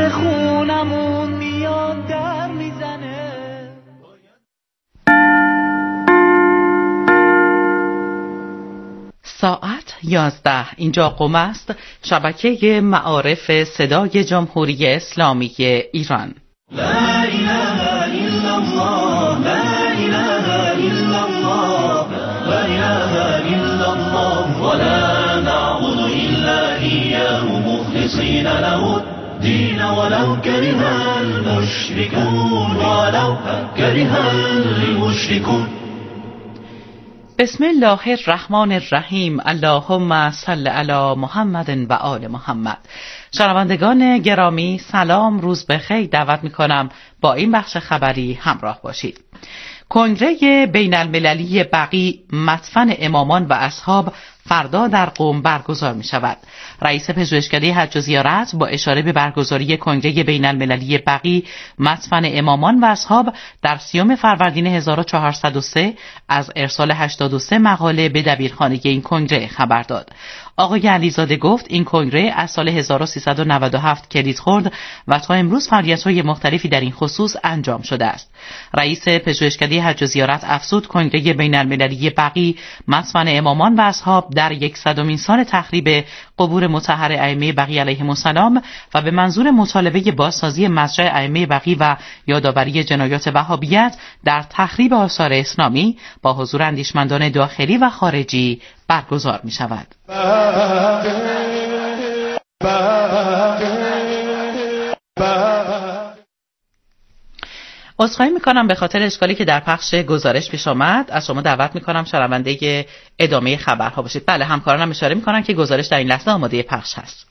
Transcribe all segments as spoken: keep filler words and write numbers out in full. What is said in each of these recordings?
دل خونمون میاد در میزنه. ساعت یازده. اینجا قم است، شبکه معارف صدای جمهوری اسلامی ایران. لا اله الا الله، لا اله الا الله، لا اله الا الله، ولا نعبد الا اياه مخلصين له الدين ولو كره المشركون، ولو كره المشركون. بسم الله الرحمن الرحیم. اللهم صل علی محمد و آل محمد. شنوندگان گرامی سلام، روز بخیر. دعوت میکنم با این بخش خبری همراه باشید. کنگره بین المللی بقیع مدفن امامان و اصحاب فردا در قم برگزار می شود. رئیس پژوهشکده حج و زیارت با اشاره به برگزاری کنگره بین المللی بقیع مدفن امامان و اصحاب در سیوم فروردین هزار و چهارصد و سه از ارسال هشتاد و سه مقاله به دبیرخانه این کنگره خبر داد. آقای علیزاده گفت این کنگره از سال هزار و سیصد و نود و هفت کلید خورد و تا امروز فعالیت‌های مختلفی در این خصوص انجام شده است. رئیس پژوهشکده حج و زیارت افزود کنگره بین المللی بقیع مدفن امامان و اصحاب در صدمین سال تخریب قبور مطهر ائمه بقیع علیهم السلام و به منظور مطالبه بازسازی مضجع ائمه بقیع و یادآوری جنایات وهابیت در تخریب آثار اسلامی با حضور اندیشمندان داخلی و خارجی برگزار می شود. عذرخواهی میکنم به خاطر اشکالی که در پخش گزارش پیش آمد. از شما دعوت میکنم شنونده ادامه خبرها باشید. بله، همکارانم اشاره میکنن که گزارش در این لحظه آماده پخش هست.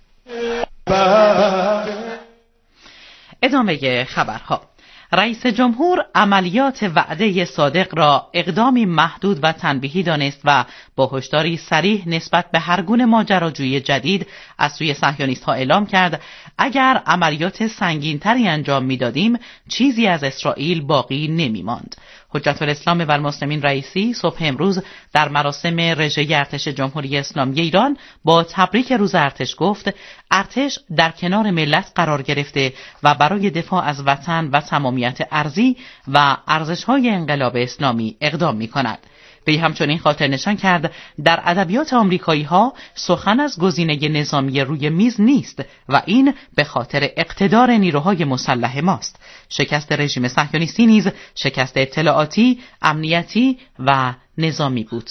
ادامه خبرها. رئیس جمهور عملیات وعده صادق را اقدامی محدود و تنبیهی دانست و با هشداری صریح نسبت به هر گونه ماجراجویی جدید از سوی صهیونیست‌ها اعلام کرد اگر عملیات سنگین‌تری انجام می‌دادیم چیزی از اسرائیل باقی نمی‌ماند. حجت الاسلام و المسلمین رئیسی صبح امروز در مراسم رژه ارتش جمهوری اسلامی ایران با تبریک روز ارتش گفت ارتش در کنار ملت قرار گرفته و برای دفاع از وطن و تمامیت ارضی و ارزش‌های انقلاب اسلامی اقدام می‌کند. وی همچنین خاطر نشان کرد در ادبیات آمریکایی‌ها سخن از گزینه نظامی روی میز نیست و این به خاطر اقتدار نیروهای مسلح ماست. شکست رژیم صهیونیستی نیز شکست اطلاعاتی، امنیتی و نظامی بود.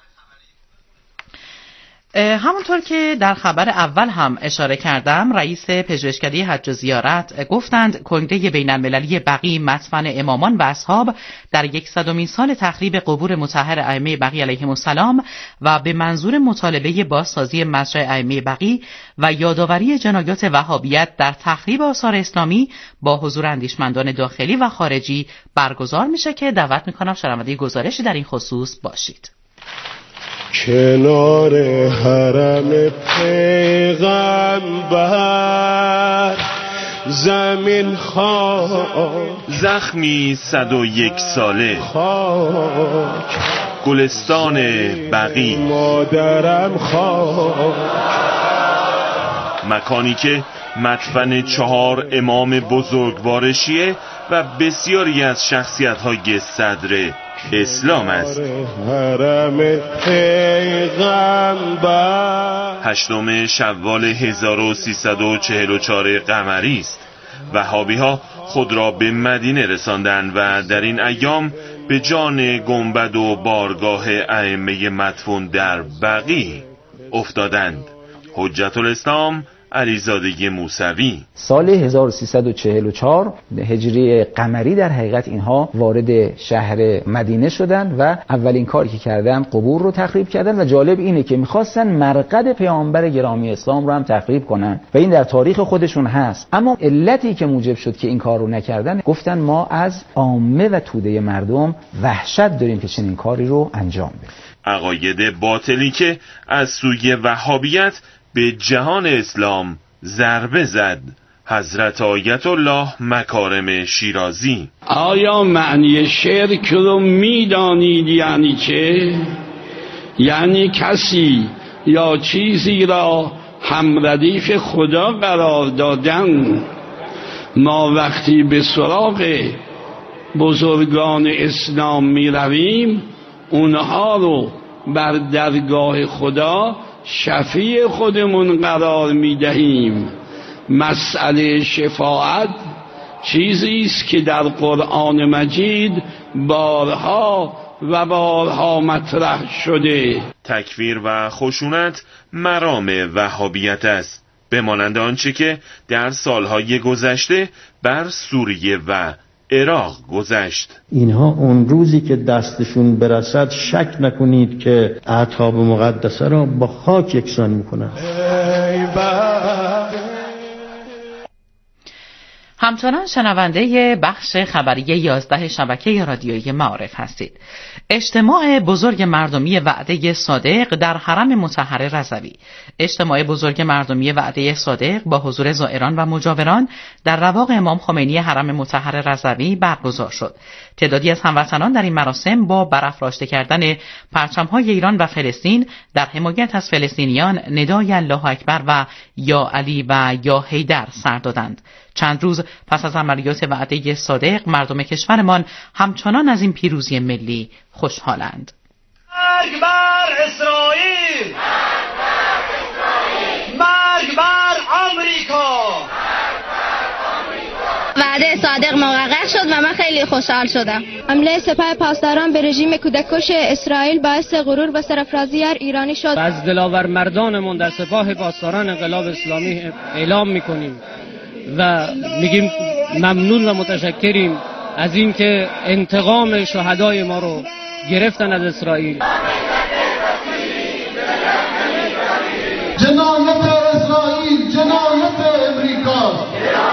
همونطور که در خبر اول هم اشاره کردم، رئیس پژوهشکده حج و زیارت گفتند کنگره بین المللی بقیع مدفن امامان و اصحاب در صدمین سال تخریب قبور مطهر ائمه بقیع علیهم السلام و به منظور مطالبه بازسازی مضجع ائمه بقیع و یادآوری جنایات وهابیت در تخریب آثار اسلامی با حضور اندیشمندان داخلی و خارجی برگزار میشه که دعوت میکنم شنونده گزارشی در این خصوص باشید. کنار حرم پیغمبر زمین خاک، زخمی صد و یک ساله، خاک گلستان بقیع، مادرم خاک، مکانی که مدفن چهار امام بزرگوار شیعه و بسیاری از شخصیت‌های صدر اسلام است. حرم پیغمبر هشتم شوال هزار و سیصد و چهل و چهار قمری است. وهابی‌ها خود را به مدینه رساندند و در این ایام به جان گنبد و بارگاه ائمه مدفون در بقیع افتادند. حجت الاسلام علیزاده موسوی. سال هزار و سیصد و چهل و چهار هجری قمری در حقیقت اینها وارد شهر مدینه شدند و اولین کاری که کردن قبور رو تخریب کردن و جالب اینه که میخواستن مرقد پیامبر گرامی اسلام رو هم تخریب کنن و این در تاریخ خودشون هست. اما علتی که موجب شد که این کار رو نکردن، گفتن ما از عامه و توده مردم وحشت داریم که چنین کاری رو انجام بدیم. عقاید باطلی که از سوی وهابیت به جهان اسلام ضربه زد. حضرت آیت الله مکارم شیرازی. آیا معنی شرک رو میدانید یعنی چه؟ یعنی کسی یا چیزی را همردیف خدا قرار دادن ما وقتی به سراغ بزرگان اسلام می رویم اونها رو بر درگاه خدا شفیع خودمون قرار می دهیم. مسئله شفاعت چیزی است که در قرآن مجید بارها و بارها مطرح شده. تکفیر و خشونت مرام وهابیت است، به مانند آنچه که در سالهای گذشته بر سوریه و عراق گذشت. اینها اون روزی که دستشون برسد شک نکنید که اعتاب مقدسه را با خاک یکسان میکنند. همچنان شنونده بخش خبری یازده شبکه رادیویی معارف هستید. اجتماع بزرگ مردمی وعده صادق در حرم مطهر رضوی. اجتماع بزرگ مردمی وعده صادق با حضور زائران و مجاوران در رواق امام خمینی حرم مطهر رضوی برگزار شد. تعدادی از هموطنان در این مراسم با برافراشته کردن پرچم‌های ایران و فلسطین در حمایت از فلسطینیان ندای الله اکبر و یا علی و یا حیدر سر دادند. چند روز پس از عملیات وعده صادق مردم کشورمان همچنان از این پیروزی ملی خوشحالند. مرگ بر اسرائیل! مرگ بر آمریکا! وعده صادق محقق شد و من خیلی خوشحال شدم. حمله سپاه پاسداران به رژیم کودککش اسرائیل باعث غرور و سرافرازی هر ایرانی شد. از دلاور مردانمون در سپاه پاسداران انقلاب اسلامی اعلام میکنیم و میگیم ممنون و متشکریم از اینکه انتقام شهدای ما رو گرفتن از اسرائیل. جنایت اسرائیل، جنایت امریکا.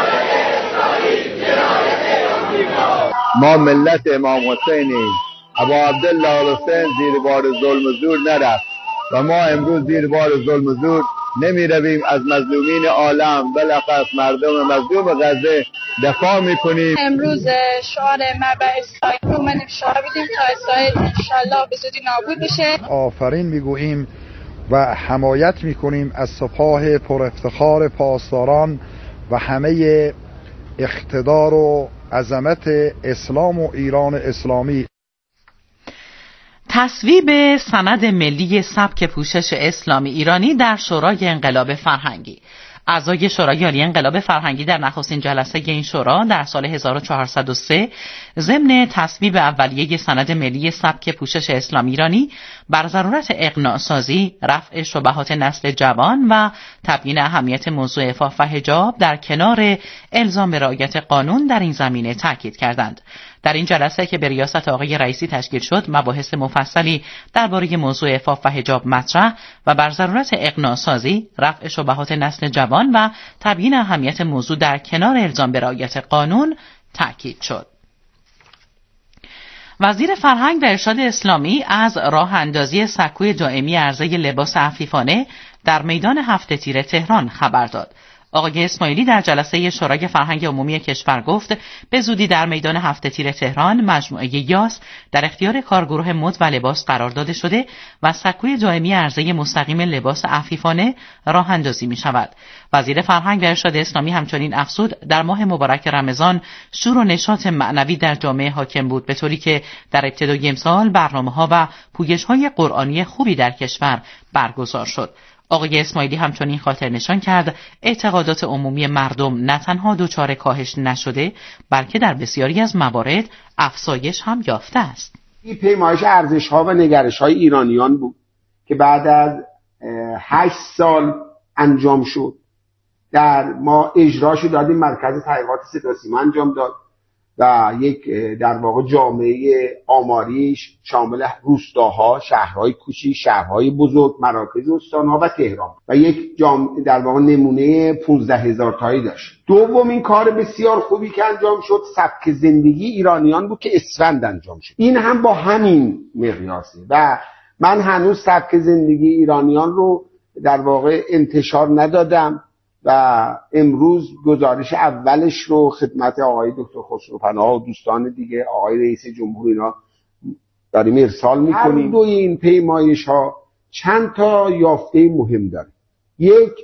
ما ملت امام حسینیم. ابا عبدالله حسین زیر بار ظلم و زور نرفت و ما امروز زیر بار ظلم و زور نمی رویم. از مظلومین عالم بلخص مردم مظلوم غزه دفاع می کنیم. امروز شعار مربع اسرائیل رو من افشار بدیم تا اسرائیل انشالله به زودی نابود بشه. آفرین می گوییم و حمایت می کنیم از سپاه پر افتخار پاسداران و همه اقتدار و عظمت اسلام و ایران اسلامی. تصویب سند ملی سبک پوشش اسلامی ایرانی در شورای انقلاب فرهنگی. اعضای شورای عالی انقلاب فرهنگی در نخستین جلسه این شورا در سال هزار و چهارصد و سه ضمن تصویب اولیه سند ملی سبک پوشش اسلامی ایرانی بر ضرورت اقناع سازی، رفع شبهات نسل جوان و تبیین اهمیت موضوع عفاف و حجاب در کنار الزام به رعایت قانون در این زمینه تاکید کردند. در این جلسه که به ریاست آقای رئیسی تشکیل شد، مباحث مفصلی درباره موضوع عفاف و حجاب مطرح و بر ضرورت اقناع سازی، رفع شبهات نسل جوان و تبیین اهمیت موضوع در کنار الزام به رعایت قانون تاکید شد. وزیر فرهنگ و ارشاد اسلامی از راه اندازی سکوی دائمی عرضه لباس عفیفانه در میدان هفت تیر تهران خبر داد. آقای اسماعیلی در جلسه شورای فرهنگ عمومی کشور گفت به زودی در میدان هفت تیر تهران مجموعه یاس در اختیار کارگروه مد و لباس قرار داده شده و سکوی دائمی عرضه مستقیم لباس عفیفانه راه اندازی می شود. وزیر فرهنگ و ارشاد اسلامی همچنین افزود در ماه مبارک رمضان شور و نشاط معنوی در جامعه حاکم بود، به طوری که در ابتدای امسال برنامه‌ها و پویش‌های قرآنی خوبی در کشور برگزار شد. آقای اسماعیلی همچنین خاطر نشان کرد اعتقادات عمومی مردم نه تنها دچار کاهش نشده بلکه در بسیاری از موارد افزایش هم یافته است. این پیمایش ارزش‌ها و نگرش‌های ایرانیان بود که بعد از هشت سال انجام شد. در ما اجراشو دادیم، مرکز تحقیقات صدا و سیما انجام داد و یک در واقع جامعه آماریش شامل روستاها، شهرهای کوچیک، شهرهای بزرگ، مراکز استان‌ها و تهران و یک جامعه در واقع نمونه پانزده هزار تایی داشت. دومین کار بسیار خوبی که انجام شد سبک زندگی ایرانیان بود که اسفند انجام شد. این هم با همین مقیاسه و من هنوز سبک زندگی ایرانیان رو در واقع انتشار ندادم و امروز گزارش اولش رو خدمت آقای دکتر خسروپناه و دوستان دیگه، آقای رئیس جمهور، اینا داریم ارسال میکنیم. هر دو این پیمایش ها چند تا یافته مهم داره. یک،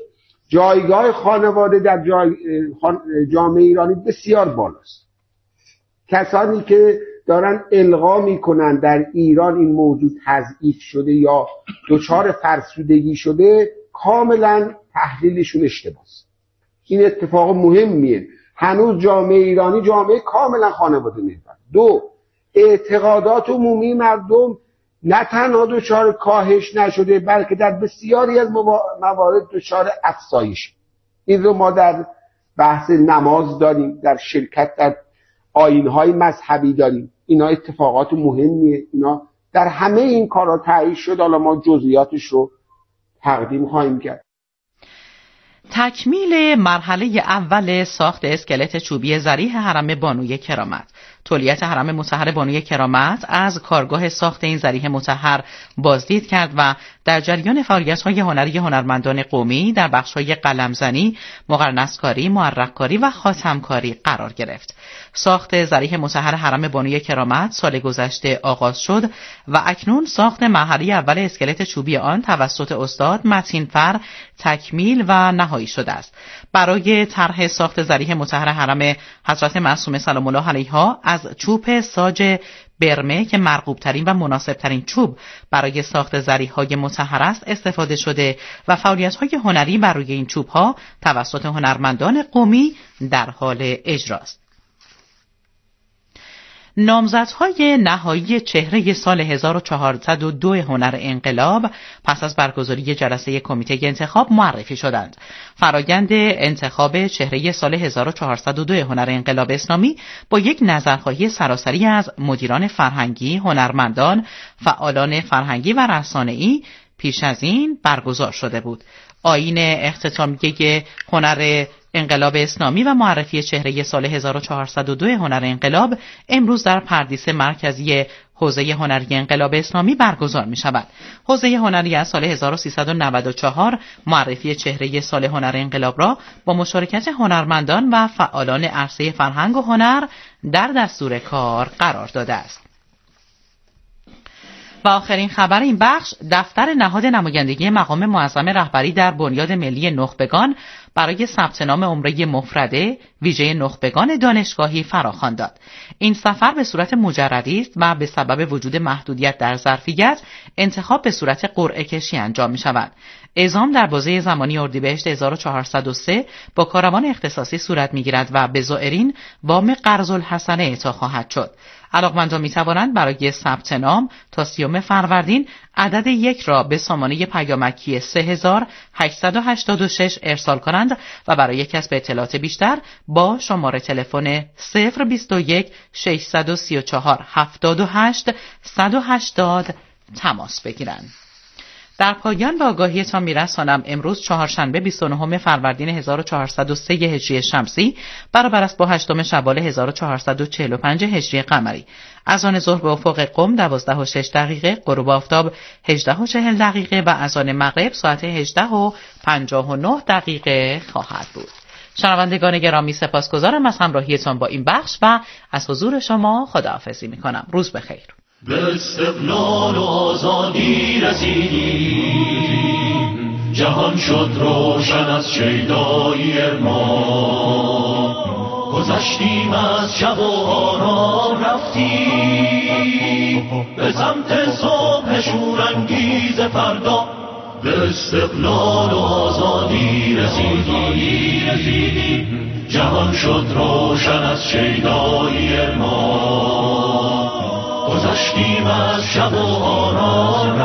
جایگاه خانواده در جای جامعه ایرانی بسیار بالاست. کسانی که دارن القا میکنن در ایران این موضوع تضعیف شده یا دچار فرسودگی شده، کاملا تحلیلشون اشتباهه. این اتفاق مهمیه. هنوز جامعه ایرانی جامعه کاملا خانواده محور. دو، اعتقادات عمومی مردم نه تنها دچار کاهش نشده بلکه در بسیاری از موارد دچار افزایش. این رو ما در بحث نماز داریم، در شرکت در آیین‌های مذهبی داریم. اینا اتفاقات مهمیه. اینا در همه این کارا تایید شد. حالا ما جزئیاتش رو تقدیم خواهیم کرد. تکمیل مرحله اول ساخت اسکلت چوبی ضریح حرم بانوی کرامت. تولیت حرم مطهر بانوی کرامت از کارگاه ساخت این ضریح مطهر بازدید کرد و در جریان فعالیت‌های هنری هنرمندان قومی در بخش‌های قلمزنی، مقرنس‌کاری، معرق‌کاری و خاتم‌کاری قرار گرفت. ساخت ضریح مطهر حرم بانوی کرامت سال گذشته آغاز شد و اکنون ساخت مرحله اول اسکلت چوبی آن توسط استاد متین‌فر تکمیل و نهایی شده است. برای طرح ساخت ضریح مطهر حرم حضرت معصومه سلام الله علیها از چوب ساج برمه که مرغوب ترین و مناسب ترین چوب برای ساخت ضریح های مطهر است استفاده شده و فعالیت های هنری بر روی این چوب ها توسط هنرمندان قومی در حال اجراست. نامزدهای نهایی چهره سال هزار و چهارصد و دو هنر انقلاب پس از برگزاری جلسه کمیته انتخاب معرفی شدند. فرایند انتخاب چهره سال هزار و چهارصد و دو هنر انقلاب اسلامی با یک نظرخواهی سراسری از مدیران فرهنگی، هنرمندان، فعالان فرهنگی و رسانه‌ای پیش از این برگزار شده بود. آیین اختتامیه هنر انقلاب اسلامی و معرفی چهره سال هزار و چهارصد و دو هنر انقلاب امروز در پردیس مرکزی حوزه هنری انقلاب اسلامی برگزار می شود. حوزه هنری از سال هزار و سیصد و نود و چهار معرفی چهره سال هنر انقلاب را با مشارکت هنرمندان و فعالان عرصه فرهنگ و هنر در دستور کار قرار داده است. و آخرین خبر این بخش، دفتر نهاد نمایندگی مقام معظم رهبری در بنیاد ملی نخبگان برای ثبت نام عمره مفرده ویژه نخبگان دانشگاهی فراخوان داد. این سفر به صورت مجردی است و به سبب وجود محدودیت در ظرفیت انتخاب به صورت قرعه کشی انجام می شود. اعزام در بازه زمانی اردیبهشت هزار و چهارصد و سه با کاروان اختصاصی صورت می گیرد و به زائرین وام قرض الحسنه اعطا خواهد شد. علاقمندان می توانند برای ثبت نام تا سیوم فروردین عدد یک را به سامانه پیامکی سه هزار و هشتصد و هشتاد و شش ارسال کنند و برای کسب اطلاعات بیشتر با شماره تلفن صفر بیست و یک ششصد و سی و چهار هفتاد و هشت صد و هشتاد تماس بگیرند. در پایان به آگاهیتان میرسانم امروز چهارشنبه بیست و نهم فروردین هزار و چهارصد و سه هجری شمسی برابر است با هشتم شوال هزار و چهارصد و چهل و پنج هجری قمری. اذان ظهر به افق قم دوازده و شش دقیقه، غروب آفتاب هجده و چهل دقیقه و اذان مغرب ساعت هجده و پنجاه و نه دقیقه خواهد بود. شنوندگان گرامی سپاسگزارم از همراهیتان با این بخش و از حضور شما خداحافظی میکنم. روز بخیر. به استقلال و آزادی رسیدیم، جهان شد روشن از شیدایی ما. گذشتیم از شب و آرام رفتیم به سمت صبح شورانگیز فردا. به استقلال و آزادی رسیدیم، جهان شد روشن از شیدایی ما. گذشتیم از شب و آرام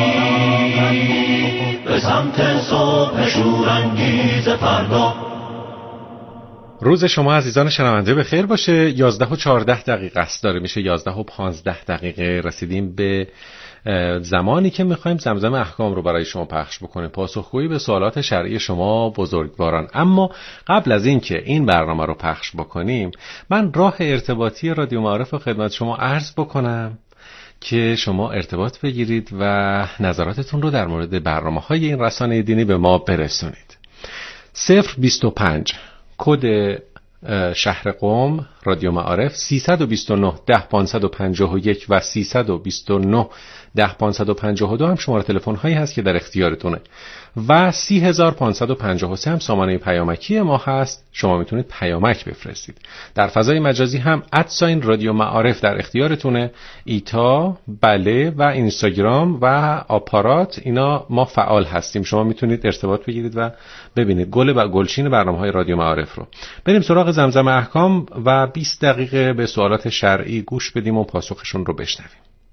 رفتیم به سمت صبح شورانگیز فردا. روز شما عزیزان شنونده به خیر باشه. یازده و چهارده دقیقه است، داره میشه یازده و پانزده دقیقه. رسیدیم به زمانی که میخوایم زمزم احکام رو برای شما پخش بکنیم، پاسخگویی به سوالات شرعی شما بزرگواران. اما قبل از این که این برنامه رو پخش بکنیم، من راه ارتباطی رادیو معارف رو خدمت شما عرض بکنم که شما ارتباط بگیرید و نظراتتون رو در مورد برنامه‌های این رسانه دینی به ما برسونید. صفر بیست و پنج کد شهر قم رادیو معارف سیصد و بیست و نه ده پانصد و پنجاه و یک و سیصد و بیست و نه ده پانصد و پنجاه و دو هم شماره تلفن هایی هست که در اختیارتونه و سی هزار پانصد و پنجاه و سه هم سامانه پیامکی ما هست. شما میتونید پیامک بفرستید. در فضای مجازی هم ادساین رادیو معارف در اختیارتونه. ایتا، بله و اینستاگرام و آپارات اینا ما فعال هستیم. شما میتونید ارتباط بگیرید و ببینید گل و گلچین برنامه‌های رادیو معارف رو. بریم سراغ زمزم احکام و بیست دقیقه به سوالات شرعی گوش بدیم و پاسخشون رو بشنویم.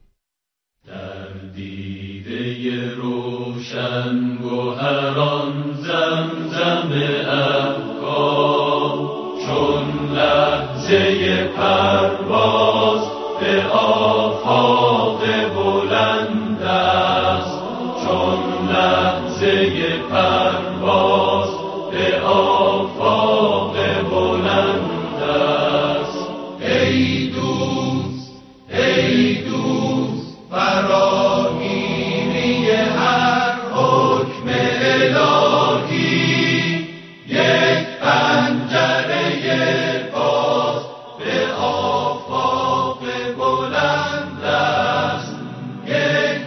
در دیده روشن گوهران زمزم احکام چون لحظه پرواز به آفاق بلند است، چون لحظه پرواز به آفاق بلند است. ای دوست ای دوست فراگیری هر حکم الهی، یک پنجره باز به آفاق بلند است، یک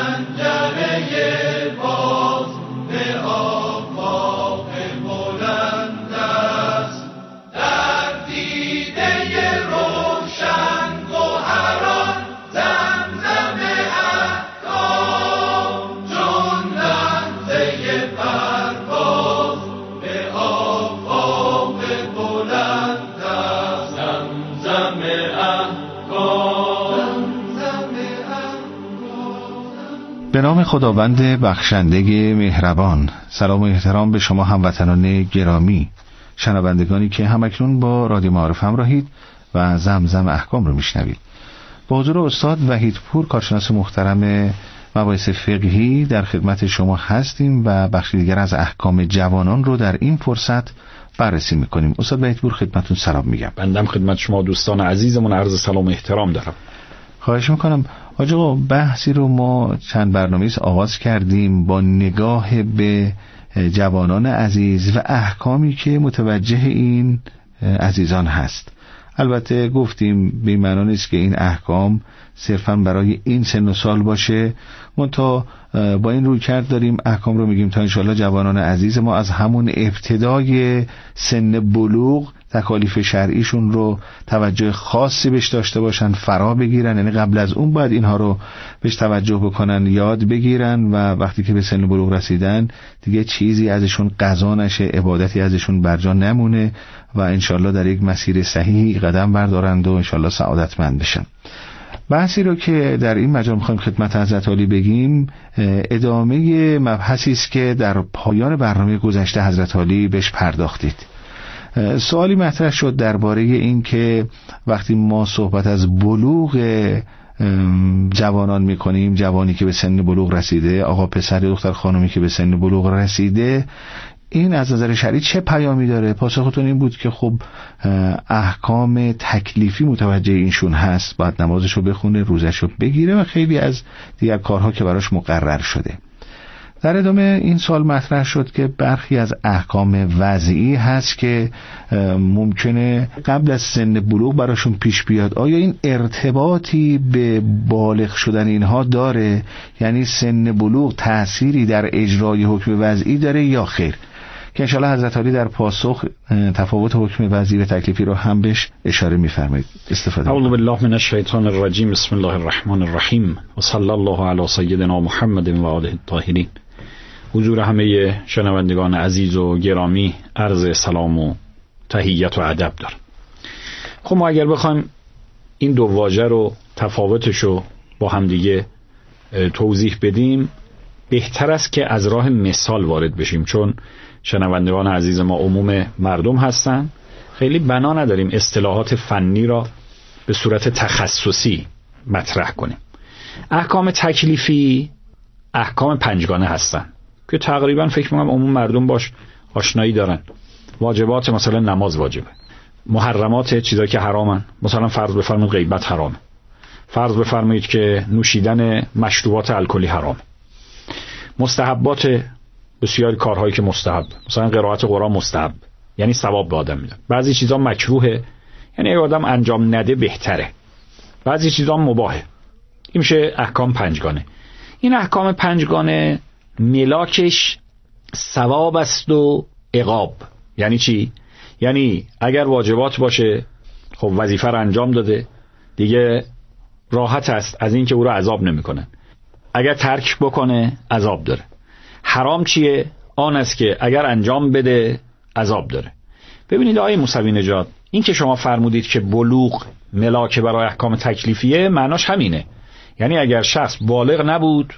پنجره باز به آفاق بلند است. در دیده روشن گوهران زمزم احکام چون لحظه پرواز به آفاق بلند است. زمزم احکام به نام خداوند بخشنده مهربان. سلام و احترام به شما هموطنان گرامی، شنوندگانی که همکنون با رادیو معارف همراهید و زمزم احکام رو میشنوید. با حضور استاد وحیدپور کارشناس محترم مباحث فقهی در خدمت شما هستیم و بخشی دیگر از احکام جوانان رو در این فرصت بررسی میکنیم. استاد وحیدپور خدمتتون سلام میگم. بندم خدمت شما دوستان عزیزمون عرض سلام و احترام دارم. خواهش میکنم. آقا بحثی رو ما چند برنامه‌ای آغاز کردیم با نگاه به جوانان عزیز و احکامی که متوجه این عزیزان هست. البته گفتیم به معنی نیست که این احکام صرفاً برای این سن و سال باشه، منتها با این رویکرد داریم احکام رو میگیم تا انشالله جوانان عزیز ما از همون ابتدای سن بلوغ تکالیف شرعیشون رو توجه خاصی بهش داشته باشن، فرا بگیرن. یعنی قبل از اون باید اینها رو بهش توجه بکنن، یاد بگیرن و وقتی که به سن بلوغ رسیدن دیگه چیزی ازشون قضا نشه، عبادتی ازشون برجا نمونه و انشالله در یک مسیر صحیحی قدم بردارند و انشالله سعادتمند بشن. بحثی رو که در این مجال میخوایم خدمت حضرت عالی بگیم ادامه مبحثی است که در پایان برنامه گذشته حضرت عالی بهش پرداختید. سوالی مطرح شد درباره این که وقتی ما صحبت از بلوغ جوانان میکنیم، جوانی که به سن بلوغ رسیده، آقا پسر دختر خانمی که به سن بلوغ رسیده، این از نظر شرعی چه پیامی داره؟ پاسختون این بود که خب احکام تکلیفی متوجه اینشون هست، باید نمازشو بخونه، روزشو بگیره و خیلی از دیگر کارها که براش مقرر شده. در ادامه این سوال مطرح شد که برخی از احکام وضعی هست که ممکنه قبل از سن بلوغ براشون پیش بیاد. آیا این ارتباطی به بالغ شدن اینها داره؟ یعنی سن بلوغ تأثیری در اجرای حکم وضعی داره یا خیر؟ که انشاءالله حضرت عالی در پاسخ تفاوت حکم وضعی و تکلیفی رو هم بهش اشاره می‌فرمایید. استفاده. اعوذ بالله من الشیطان الرجیم. بسم الله الرحمن الرحیم و صلی الله علی سیدنا محمد و آله الطاهرین. حضور همه شنوندگان عزیز و گرامی عرض سلام و تحیت و ادب دارم. خب ما اگر بخوایم این دو واژه رو تفاوتش رو با هم دیگه توضیح بدیم بهتر است که از راه مثال وارد بشیم، چون شنوندگان عزیز ما عموم مردم هستن، خیلی بنا نداریم اصطلاحات فنی را به صورت تخصصی مطرح کنیم. احکام تکلیفی احکام پنجگانه هستن که تقریبا فکر می‌کنم عموم مردم باش آشنایی دارن. واجبات مثلا نماز واجبه، محرمات چیزایی که حرامن، مثلا فرض بفرمایید غیبت حرامه، فرض بفرمایید که نوشیدن مشروبات الکلی حرامه، مستحبات بسیار کارهایی که مستحب، مثلا قرائت قرآن مستحب، یعنی ثواب به آدم میده. بعضی چیزا مکروهه، یعنی اگه آدم انجام نده بهتره. بعضی چیزا مباهه. این میشه احکام پنجگانه. این احکام پنجگانه ملاکش ثواب است و عقاب. یعنی چی؟ یعنی اگر واجبات باشه خب وظیفه رو انجام داده دیگه راحت است از این که او رو عذاب نمیکنن. اگر ترک بکنه عذاب داره. حرام چیه؟ آن است که اگر انجام بده عذاب داره. ببینید آقای موسوی نژاد، این که شما فرمودید که بلوغ ملاک برای احکام تکلیفیه، معناش همینه. یعنی اگر شخص بالغ نبود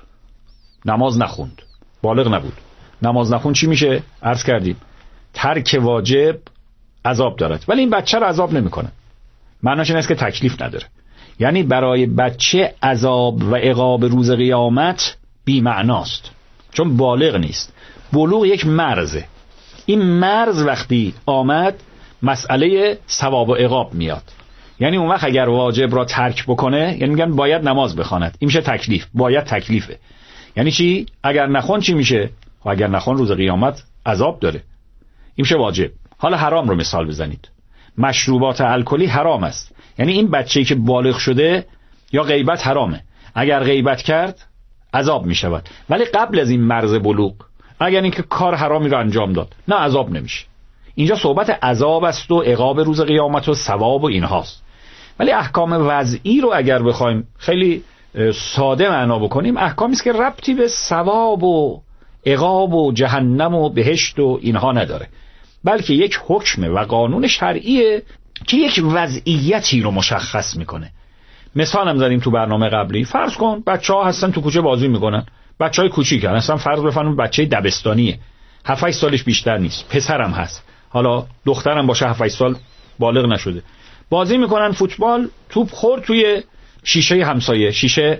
نماز نخوند، بالغ نبود نماز نخوند چی میشه؟ عرض کردیم ترک واجب عذاب دارد، ولی این بچه رو عذاب نمیکنه. معناش این است که تکلیف نداره. یعنی برای بچه عذاب و عقاب روز قیامت بی معناست، چون بالغ نیست. بلوغ یک مرزه. این مرز وقتی آمد مسئله ثواب و عقاب میاد. یعنی اون وقت اگر واجب را ترک بکنه، یعنی میگن باید نماز بخواند، این میشه تکلیف. باید تکلیفه. یعنی چی؟ اگر نخون چی میشه؟ و اگر نخون روز قیامت عذاب داره. این میشه واجب. حالا حرام رو مثال بزنید. مشروبات الکلی حرام است. یعنی این بچه‌ای که بالغ شده یا غیبت حرامه. اگر غیبت کرد عذاب میشود. ولی قبل از این مرز بلوغ اگر اینکه کار حرامی رو انجام داد نه عذاب نمیشه. اینجا صحبت عذاب است و عقاب روز قیامت و ثواب و اینهاست. ولی احکام وضعی رو اگر بخوایم خیلی ساده معنا بکنیم، احکامی است که ربطی به ثواب و عقاب و جهنم و بهشت و اینها نداره، بلکه یک حکم و قانون شرعیه که یک وضعیتی رو مشخص میکنه. مثال هم زدیم تو برنامه قبلی. فرض کن بچه‌ها هستن تو کوچه بازی میکنن، بچهای کوچیکن، اصلا فرض بفرمایید بچه دبستانیه، هفت هشت سالش بیشتر نیست، پسرم هست، حالا دخترم باشه هفت هشت سال بالغ نشده، بازی میکنن فوتبال، توپ خورد توی شیشه همسایه، شیشه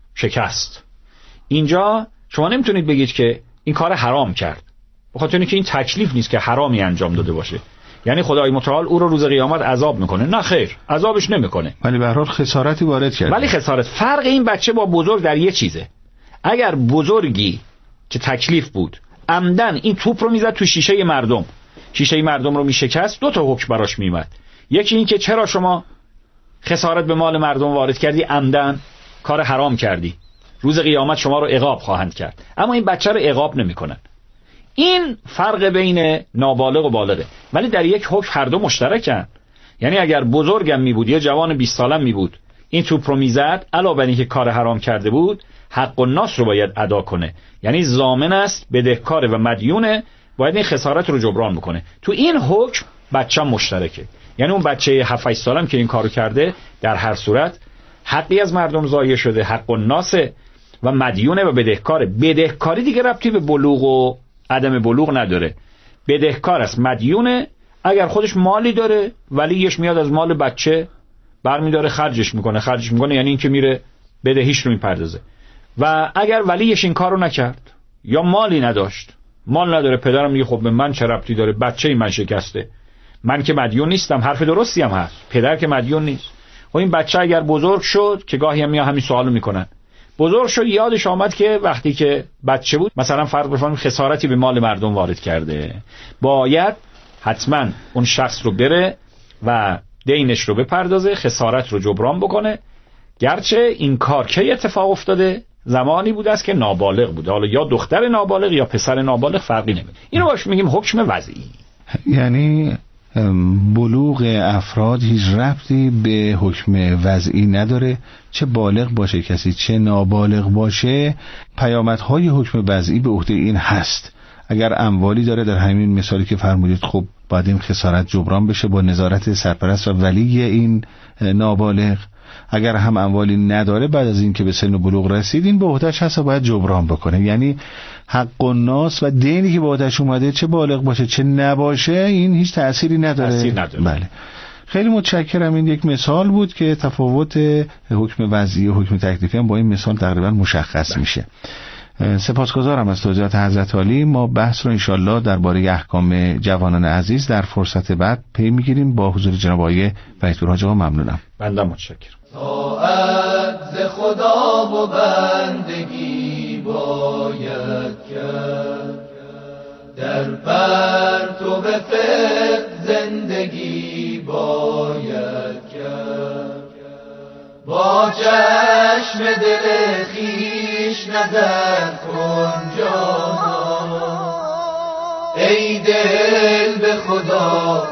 شکست. اینجا شما نمیتونید بگید که این کار حرام کرد، بخاطر اینکه این تکلیف نیست که حرامی انجام داده باشه. یعنی خدای متعال او رو روز قیامت عذاب میکنه؟ نه خیر، عذابش نمیکنه، ولی به هر حال خسارتی وارد کرده. ولی خسارت. فرق این بچه با بزرگ در یه چیزه. اگر بزرگی که تکلیف بود عمدن این توپ رو میزد تو شیشه مردم، شیشه مردم رو میشکست، دو تا حکم براش میومد. یکی این که چرا شما خسارت به مال مردم وارد کردی، عمدن کار حرام کردی، روز قیامت شما رو عقاب خواهند کرد. اما این بچه رو عقاب نمیکنن. این فرق بین نابالغ و بالغه. ولی در یک حکم هر دو مشترکن. یعنی اگر بزرگم می بود یا جوان بیست سالم می بود این توپ رو میزد، علاوه بر اینکه کار حرام کرده بود حق الناس رو باید ادا کنه. یعنی ضامن است، بدهکاره و مدیونه، باید این خسارت رو جبران بکنه. تو این حکم بچه‌م مشترکه. یعنی اون بچه هفت هشت سالم که این کارو کرده در هر صورت حقی از مردم ضایع شده، حق الناس و مدیونه و بدهکاره. بدهکاری دیگه ربطی به بلوغ و عدم بلوغ نداره. بدهکار است، مدیونه. اگر خودش مالی داره ولیش میاد از مال بچه برمیداره خرجش میکنه، خرجش میکنه یعنی این که میره بدهیش رو میپردازه. و اگر ولیش این کارو نکرد یا مالی نداشت، مال نداره، پدرم میگه خب به من چه ربطی داره، بچه من شکسته، من که مدیون نیستم. حرف درستی هم هست، پدر که مدیون نیست. و این بچه اگر بزرگ شد، که گاهی هم میاد همین سوالو میکنن، بزرگ شد یادش آمد که وقتی که بچه بود مثلا فرض بفرمایید خسارتی به مال مردم وارد کرده، باید حتما اون شخص رو بره و دینش رو بپردازه، خسارت رو جبران بکنه. گرچه این کار کی اتفاق افتاده؟ زمانی بوده است که نابالغ بوده، حالا یا دختر نابالغ یا پسر نابالغ فرقی نمیکنه. اینو باش میگیم حکم وضعی. یعنی بلوغ افراد هیچ ربطی به حکم وضعی نداره، چه بالغ باشه کسی چه نابالغ باشه، پیامدهای حکم وضعی به عهده این هست. اگر اموالی داره در همین مثالی که فرمودید، خب باید این خسارت جبران بشه با نظارت سرپرست و ولی این نابالغ. اگر هم اموالی نداره بعد از این که به سن بلوغ رسید، این به عهده‌اش هست و باید جبران بکنه. یعنی حق الناس و دینی که به عهده‌اش اومده چه بالغ باشه چه نباشه این هیچ تأثیری نداره. تأثیر نداره. بله. خیلی متشکرم. این یک مثال بود که تفاوت حکم وضعی و حکم تکلیفی هم با این مثال تقریبا مشخص میشه. سپاسگزارم از توضیحات حضرت عالی. ما بحث رو انشالله درباره احکام جوانان عزیز در فرصت بعد پی میگیریم. با حضور جناب آقای وحیدپور حاج آقا ممنونم. بنده متشکرم. طاعت ز خدا و بندگی باید کرد، در پرتو فقه زندگی زندگی باید کرد، با چشم دل خویش نظر کن جانا، ای دل به خدا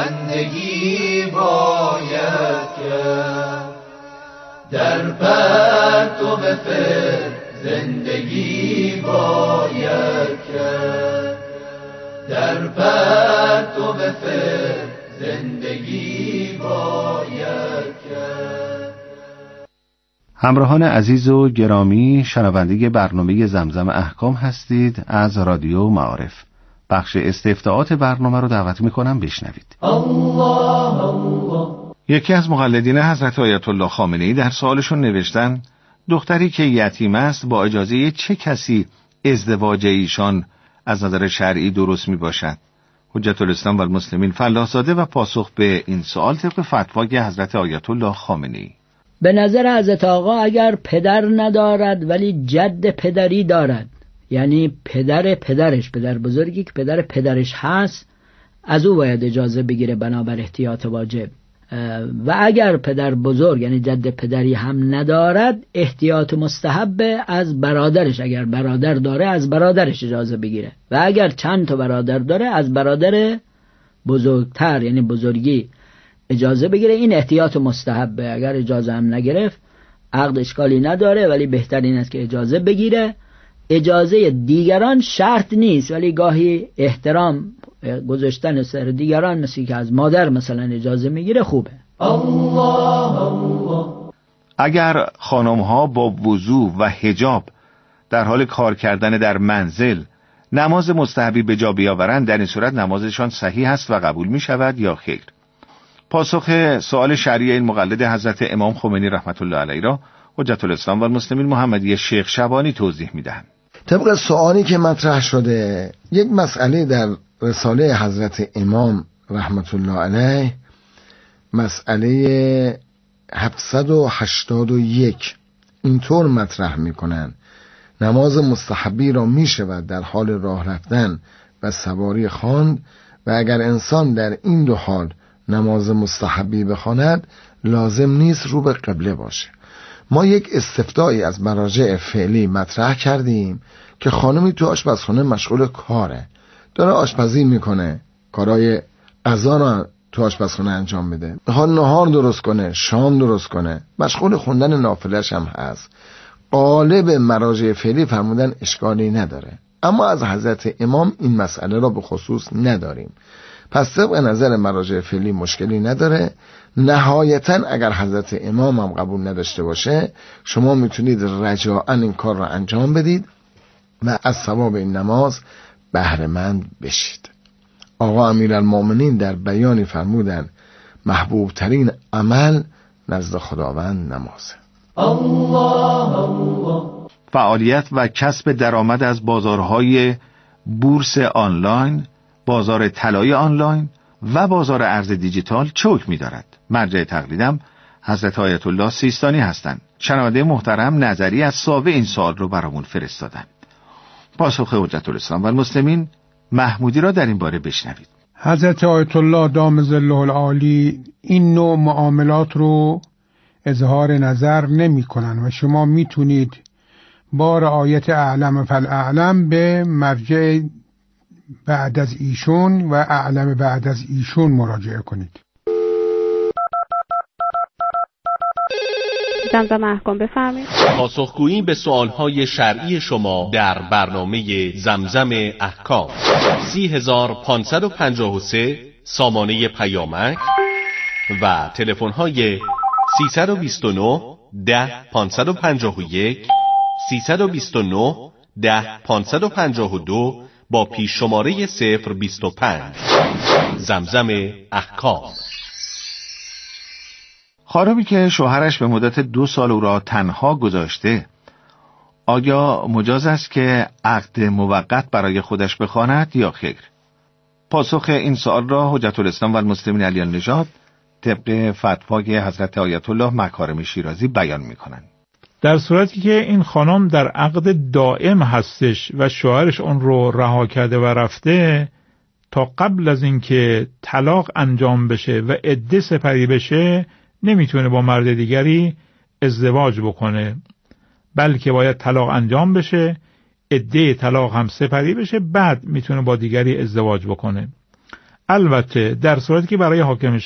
بندگی باید کرد، در پرتو فکر زندگی باید کرد، در پرتو فکر زندگی باید کرد. همراهان عزیز و گرامی، شنونده برنامه زمزم احکام هستید از رادیو معارف. بخش استفتاءات برنامه رو دعوت میکنم بشنوید. الله الله. یکی از مقلدین حضرت آیت الله خامنه‌ای در سوالشون نوشتن دختری که یتیم است با اجازه چه کسی ازدواج ایشان از نظر شرعی درست می باشد؟ حجت الاسلام و المسلمین فلاح‌زاده و پاسخ به این سوال طبق فتوای حضرت آیت الله خامنه‌ای. به نظر حضرت آقا اگر پدر ندارد ولی جد پدری دارد، یعنی پدر پدرش، پدر بزرگی که پدر پدرش هست، از او باید اجازه بگیره بنابر احتیاط واجب. و اگر پدر بزرگ یعنی جد پدری هم ندارد، احتیاط مستحب از برادرش، اگر برادر داره از برادرش اجازه بگیره، و اگر چند تا برادر داره از برادر بزرگتر یعنی بزرگی اجازه بگیره. این احتیاط مستحبه. اگر اجازه هم نگرفت عقد اشکالی نداره، ولی بهتر این است که اجازه بگیره. اجازه دیگران شرط نیست، ولی گاهی احترام گذاشتن سر دیگران، مثل که از مادر مثلا اجازه میگیره، خوبه. الله الله. اگر خانم‌ها با وضو و حجاب در حال کار کردن در منزل نماز مستحبی به جا بیاورند، در این صورت نمازشان صحیح است و قبول می شود یا خیر؟ پاسخ سوال شرعی این مقلد حضرت امام خمینی رحمت الله علیه را حجت الاسلام و المسلمین محمدی شیخ شبانی توضیح میدهند. طبق سوالی که مطرح شده، یک مسئله در رساله حضرت امام رحمت الله علیه، مسئله هفتصد و هشتاد و یک، اینطور مطرح میکنن: نماز مستحبی را می شود در حال راه رفتن و سواری خواند، و اگر انسان در این دو حال نماز مستحبی بخواند لازم نیست رو به قبله باشه. ما یک استفتایی از مراجع فعلی مطرح کردیم که خانمی تو آشپزخانه مشغول کاره، داره آشپزی میکنه، کارهای غذا را تو آشپزخانه انجام بده، حال نهار درست کنه، شام درست کنه، مشغول خوندن نافله‌اش هم هست. غالب مراجع فعلی فرمودن اشکالی نداره، اما از حضرت امام این مسئله را به خصوص نداریم. پس طبق نظر مراجع فعلی مشکلی نداره. نهایتا اگر حضرت امام هم قبول نداشته باشه، شما میتونید رجاءً این کار را انجام بدید و از ثواب این نماز بهره مند بشید. آقا امیرالمومنین در بیانی فرمودن محبوب ترین عمل نزد خداوند نمازه. الله الله. فعالیت و کسب درآمد از بازارهای بورس آنلاین، بازار طلای آنلاین و بازار ارز دیجیتال چه حکمی دارد؟ مرجع تقلیدم حضرت آیت الله سیستانی هستند. شنونده محترم نظری از ساوه این سوال رو برامون فرستادن. پاسخ حجت الاسلام و المسلمین محمودی را در این باره بشنوید. حضرت آیت الله دام ظله العالی این نوع معاملات رو اظهار نظر نمی کنن و شما میتونید با رعایت اعلم فالاعلم به مرجع بعد از ایشون و اعلم بعد از ایشون مراجعه کنید. زمزم احکام بفرمایید. پاسخگویی به سوالهای شرعی شما در برنامه زمزم احکام. سی هزار پانصد و پنجاه و سه سامانه پیامک و تلفن‌های سیصد و بیست و نه ده پانصد و پنجاه و یک، سیصد و بیست و نه ده پانصد و پنجاه و دو با پیش شماره صفر بیست و پنج. زمزم احکام. خانمی که شوهرش به مدت دو سال او را تنها گذاشته، آیا مجاز است که عقد موقت برای خودش بخواند یا خیر؟ پاسخ این سوال را حجت الاسلام و المسلمین علی النژاد طبق فتوای حضرت آیت الله مکارم شیرازی بیان می‌کنند. در صورتی که این خانم در عقد دائم هستش و شوهرش اون رو رها کرده و رفته، تا قبل از اینکه طلاق انجام بشه و عده سپری بشه نمیتونه با مرد دیگری ازدواج بکنه، بلکه باید طلاق انجام بشه، عده طلاق هم سپری بشه، بعد میتونه با دیگری ازدواج بکنه. البته در صورتی که برای حاکم